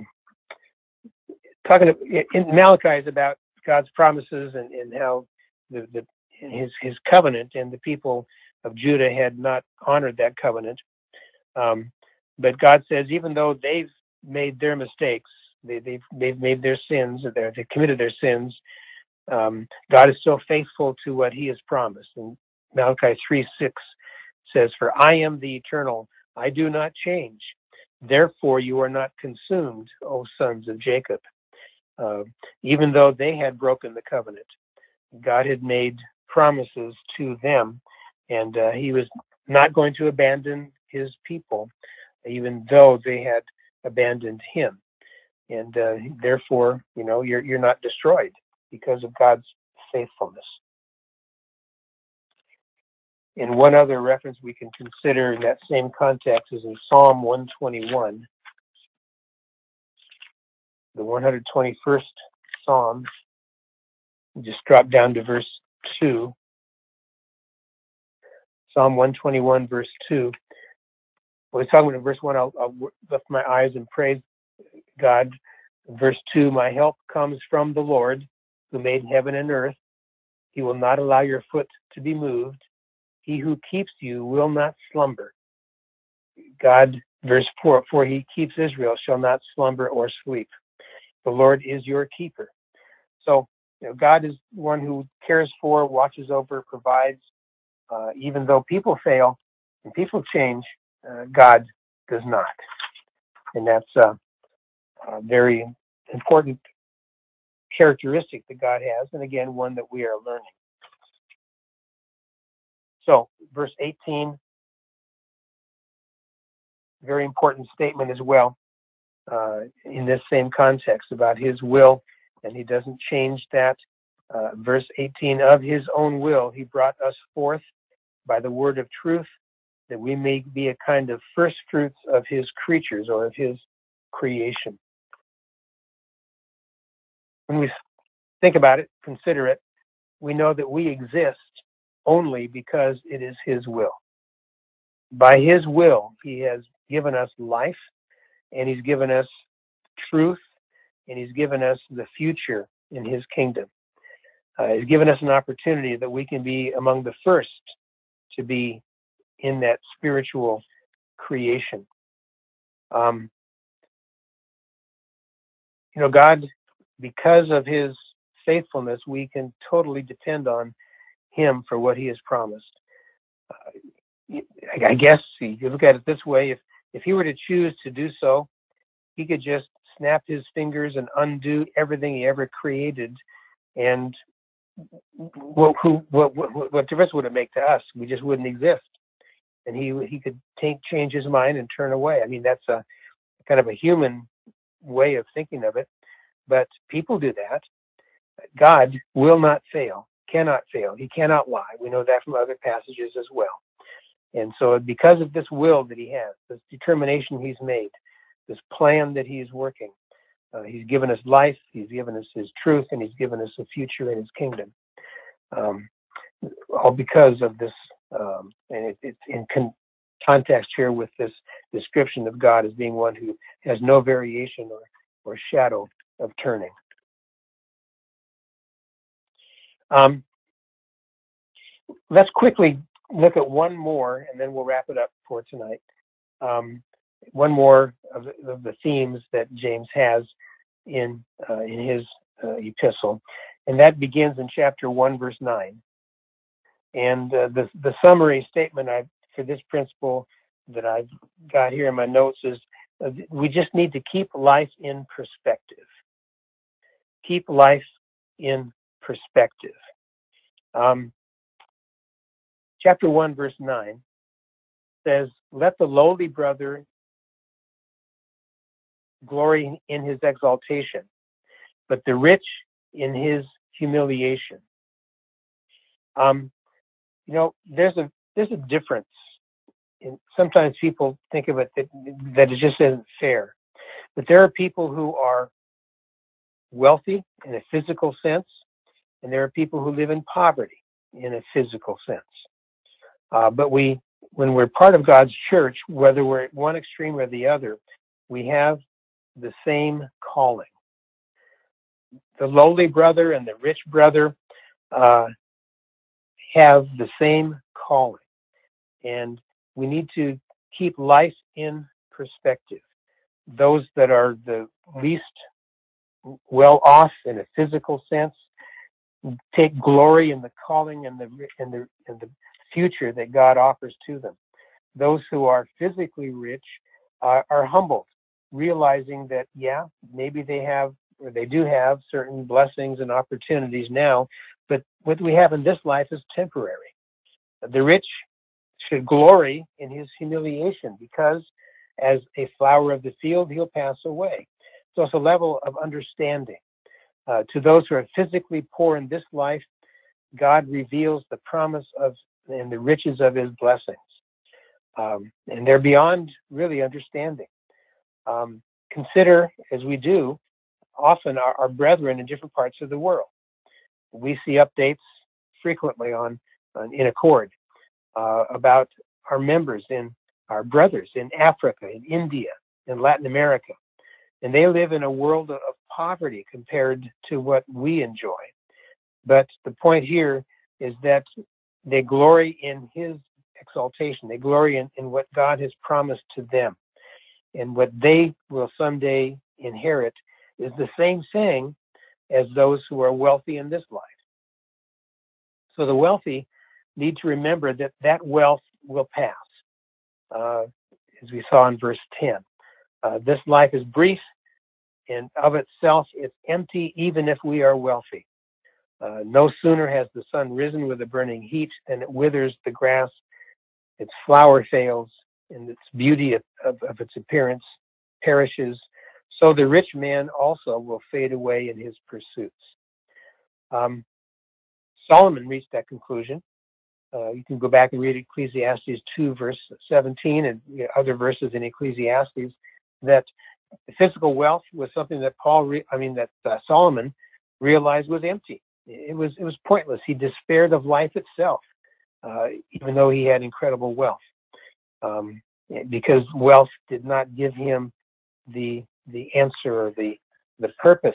talking in Malachi is about God's promises and how his covenant, and the people of Judah had not honored that covenant. But God says, even though they've made their mistakes, they've made their sins, they've committed their sins, God is still faithful to what He has promised. And Malachi 3:6 says, for I am the eternal, I do not change. Therefore you are not consumed, O sons of Jacob. Even though they had broken the covenant, God had made promises to them, and He was not going to abandon His people, even though they had abandoned Him. And therefore, you're not destroyed because of God's faithfulness. And one other reference we can consider in that same context is in Psalm 121, the 121st Psalm. Just drop down to verse 2. Psalm 121, verse 2. Well, he's talking about in verse 1, I'll lift my eyes and praise God. Verse 2, my help comes from the Lord, who made heaven and earth. He will not allow your foot to be moved. He who keeps you will not slumber. God, verse 4, for He keeps Israel, shall not slumber or sleep. The Lord is your keeper. So, God is one who cares for, watches over, provides. Even though people fail and people change, God does not. And that's a very important characteristic that God has, and again, one that we are learning. So, verse 18, very important statement as well in this same context about His will, and He doesn't change that. Verse 18, of His own will He brought us forth by the word of truth, that we may be a kind of first fruits of his creatures or of his creation. When we think about it, consider it, we know that we exist only because it is his will. By his will, he has given us life, and he's given us truth, and he's given us the future in his kingdom. He's given us an opportunity that we can be among the first to be in that spiritual creation. God, because of his faithfulness, we can totally depend on him for what he has promised. I guess you look at it this way, if he were to choose to do so, he could just snap his fingers and undo everything he ever created. And what difference would it make to us? We just wouldn't exist. And he could change his mind and turn away. I mean, that's a kind of a human way of thinking of it. But people do that. God will not fail, cannot fail. He cannot lie. We know that from other passages as well. And so because of this will that he has, this determination he's made, this plan that he's working, he's given us life, he's given us his truth, and he's given us a future in his kingdom. All because of this, and it's in context here with this description of God as being one who has no variation or shadow of turning. Let's quickly look at one more, and then we'll wrap it up for tonight. One more of the themes that James has in his epistle, and that begins in chapter 1, verse 9. And the summary statement for this principle that I've got here in my notes is we just need to keep life in perspective. Keep life in perspective. Chapter 1, verse 9 says, "Let the lowly brother glory in his exaltation, but the rich in his humiliation." There's a difference. Sometimes people think of it that it just isn't fair. But there are people who are wealthy in a physical sense, and there are people who live in poverty in a physical sense. But when we're part of God's church, whether we're at one extreme or the other, we have the same calling. The lowly brother and the rich brother have the same calling. And we need to keep life in perspective. Those that are the least well off in a physical sense take glory in the calling and the future that God offers to them. Those who are physically rich are humbled, realizing that maybe they do have certain blessings and opportunities now, but what we have in this life is temporary. The rich should glory in his humiliation, because as a flower of the field, he'll pass away. So it's a level of understanding. To those who are physically poor in this life, God reveals the promise of and the riches of his blessings. And they're beyond really understanding. Consider, as we do, often our brethren in different parts of the world. We see updates frequently in Accord about our members our brothers in Africa, in India, in Latin America. And they live in a world of poverty compared to what we enjoy. But the point here is that they glory in his exaltation. They glory in what God has promised to them. And what they will someday inherit is the same thing as those who are wealthy in this life. So the wealthy need to remember that wealth will pass. As we saw in verse 10. This life is brief, and of itself it's empty, even if we are wealthy. No sooner has the sun risen with a burning heat than it withers the grass, its flower fails, and its beauty of its appearance perishes. So the rich man also will fade away in his pursuits. Solomon reached that conclusion You can go back and read Ecclesiastes 2, verse 17, and other verses in Ecclesiastes, that physical wealth was something that Solomon realized was empty. It was pointless. He despaired of life itself, even though he had incredible wealth, because wealth did not give him the answer, or the purpose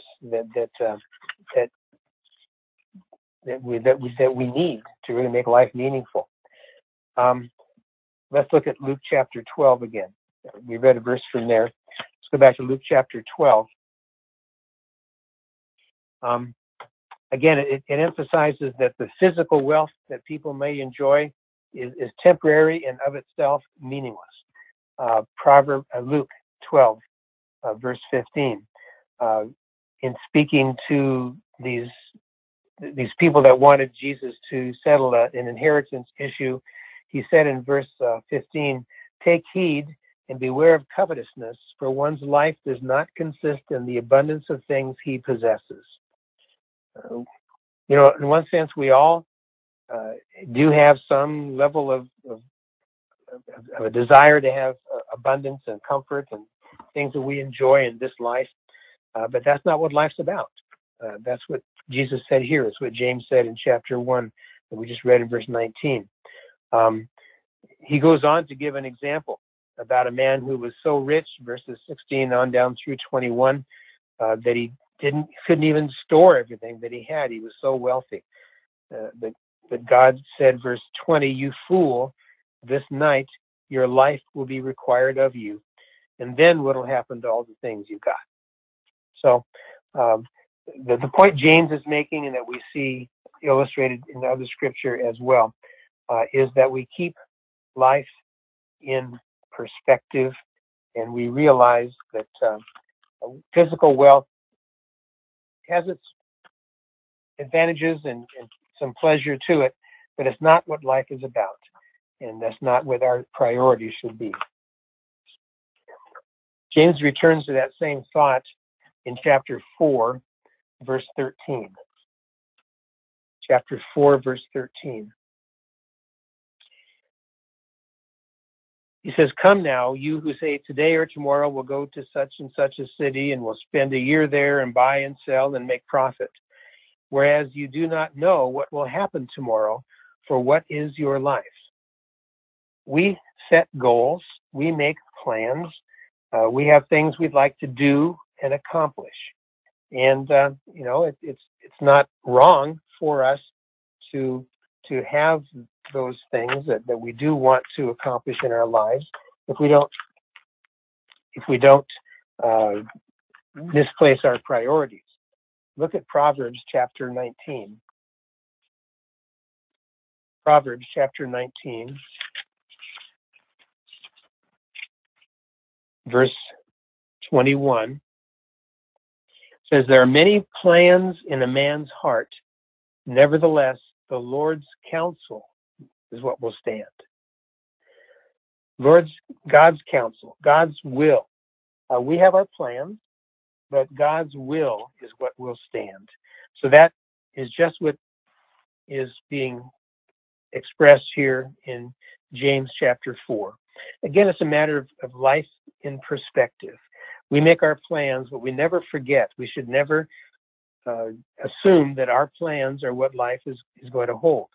that we need to really make life meaningful. Let's look at Luke chapter 12 again. We read a verse from there. Let's go back to Luke chapter 12. Again, it emphasizes that the physical wealth that people may enjoy is temporary and of itself meaningless. Luke 12, verse 15. In speaking to these people that wanted Jesus to settle an inheritance issue, he said in verse 15, "Take heed and beware of covetousness, for one's life does not consist in the abundance of things he possesses." In one sense, we all do have some level of a desire to have abundance and comfort and things that we enjoy in this life, but that's not what life's about. That's what Jesus said here. It's what James said in chapter 1 that we just read in verse 19. He goes on to give an example about a man who was so rich, verses 16 on down through 21, that he couldn't even store everything that he had. He was so wealthy. But God said, verse 20, "You fool, this night your life will be required of you. And then what will happen to all the things you've got?" So the point James is making, and that we see illustrated in the other scripture as well, is that we keep life in perspective, and we realize that physical wealth has its advantages and some pleasure to it, but it's not what life is about, and that's not what our priorities should be. James returns to that same thought in chapter 4, verse 13. Chapter 4, verse 13. He says, "Come now, you who say today or tomorrow we'll go to such and such a city and we'll spend a year there and buy and sell and make profit. Whereas you do not know what will happen tomorrow, for what is your life?" We set goals, we make plans, we have things we'd like to do and accomplish. And it's not wrong for us to have those things that we do want to accomplish in our lives, if we don't misplace our priorities. Look at Proverbs chapter 19. Proverbs chapter 19, verse 21. Says, "There are many plans in a man's heart. Nevertheless, the Lord's counsel is what will stand." God's counsel, God's will. We have our plans, but God's will is what will stand. So that is just what is being expressed here in James chapter 4. Again, it's a matter of life in perspective. We make our plans, but we never forget. We should never assume that our plans are what life is going to hold.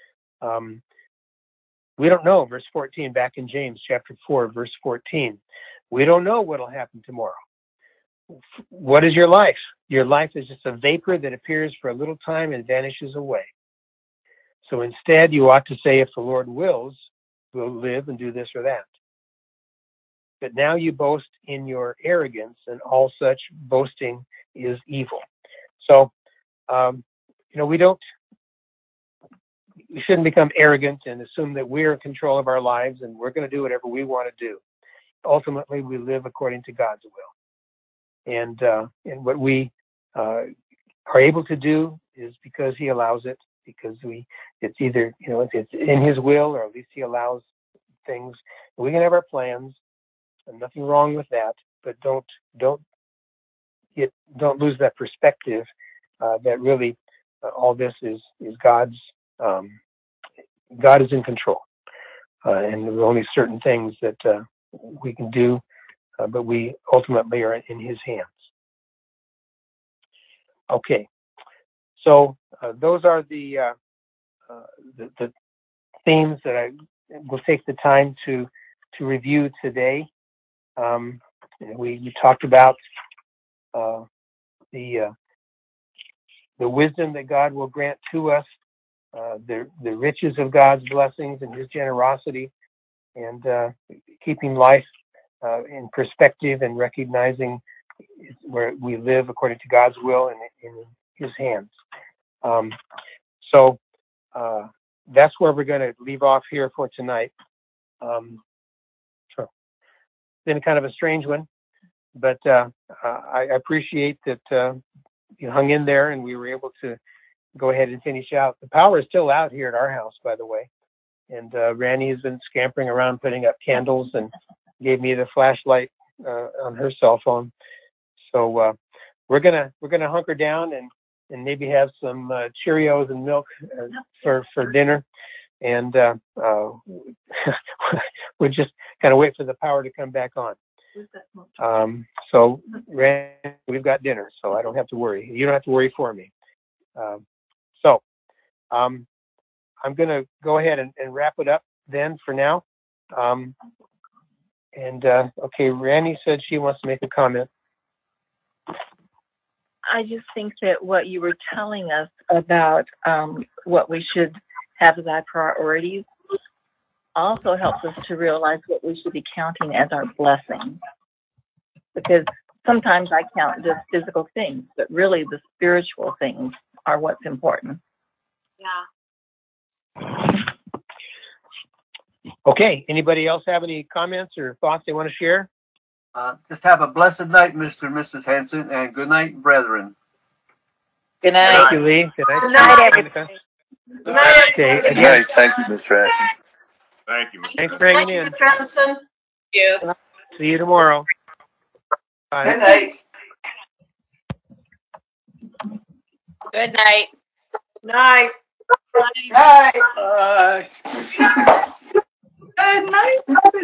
We don't know, verse 14, back in James chapter 4, verse 14. We don't know what will happen tomorrow. What is your life? Your life is just a vapor that appears for a little time and vanishes away. So instead, you ought to say, if the Lord wills, we'll live and do this or that. But now you boast in your arrogance, and all such boasting is evil. So, we shouldn't become arrogant and assume that we're in control of our lives and we're going to do whatever we want to do. Ultimately, we live according to God's will. And what we are able to do is because He allows it, because it's either, it's in His will, or at least He allows things. We can have our plans, and nothing wrong with that, but don't lose that perspective that really all this is God's God is in control, and there are only certain things that we can do, but we ultimately are in His hands. Okay, so those are the themes that I will take the time to review today. We talked about the wisdom that God will grant to us, the riches of God's blessings and His generosity, and keeping life in perspective and recognizing where we live according to God's will and in His hands. So that's where we're going to leave off here for tonight. So been kind of a strange one, but I appreciate that you hung in there and we were able to go ahead and finish out. The power is still out here at our house, by the way, and Randy has been scampering around putting up candles and gave me the flashlight on her cell phone. So we're gonna hunker down and maybe have some Cheerios and milk for dinner, and we'll just kind of wait for the power to come back on. So Randy, we've got dinner, so I don't have to worry. You don't have to worry for me. So I'm going to go ahead and wrap it up then for now. Okay, Randy said she wants to make a comment. I just think that what you were telling us about what we should have as our priorities also helps us to realize what we should be counting as our blessings. Because sometimes I count just physical things, but really the spiritual things are what's important. Yeah. Okay, anybody else have any comments or thoughts they want to share? Just have a blessed night, Mr. and Mrs. Hanson, and good night, brethren. Good night. Thank you, Lee. Good night. Good night, everybody. Good night. Okay, Good night. Thank you, Mr. Hanson. Thank you, Mr. Thanks for hanging in. Mr. Hanson. You. See you tomorrow. Bye. Good night. Good night. Night. Night. Bye. Good night.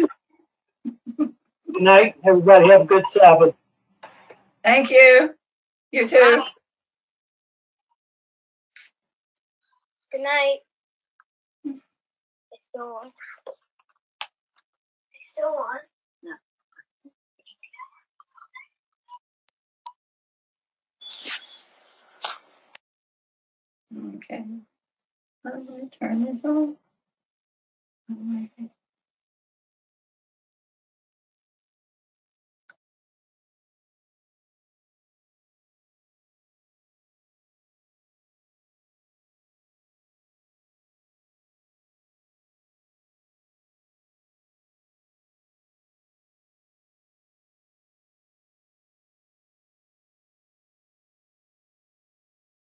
Good night. Everybody have a good Sabbath. Thank you. You too. Good night. It's still on. It's still on. Okay. I'm going to turn this on.